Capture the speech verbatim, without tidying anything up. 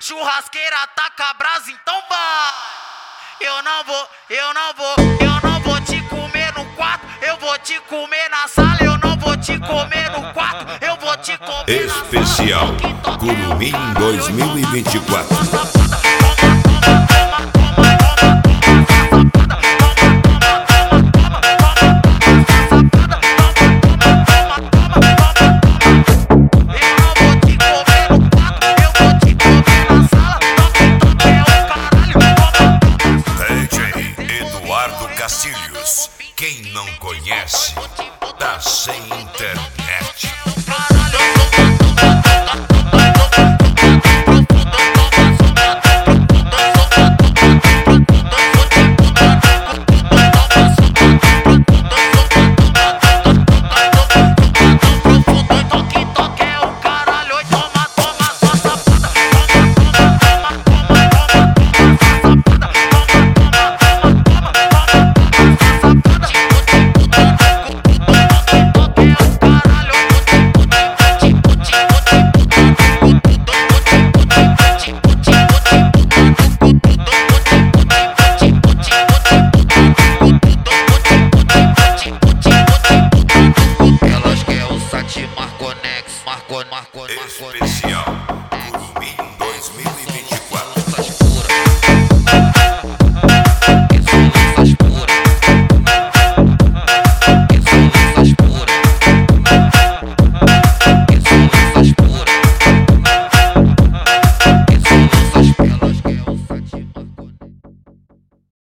churrasqueira taca a brasa, então vai. Eu não vou, eu não vou, eu não vou te comer no quarto, eu vou te comer na sala, eu não vou te comer no quarto, eu vou te comer na sala. Especial Curumim dois mil e vinte e quatro. Cacilhos, quem não conhece, tá sem internet. Especial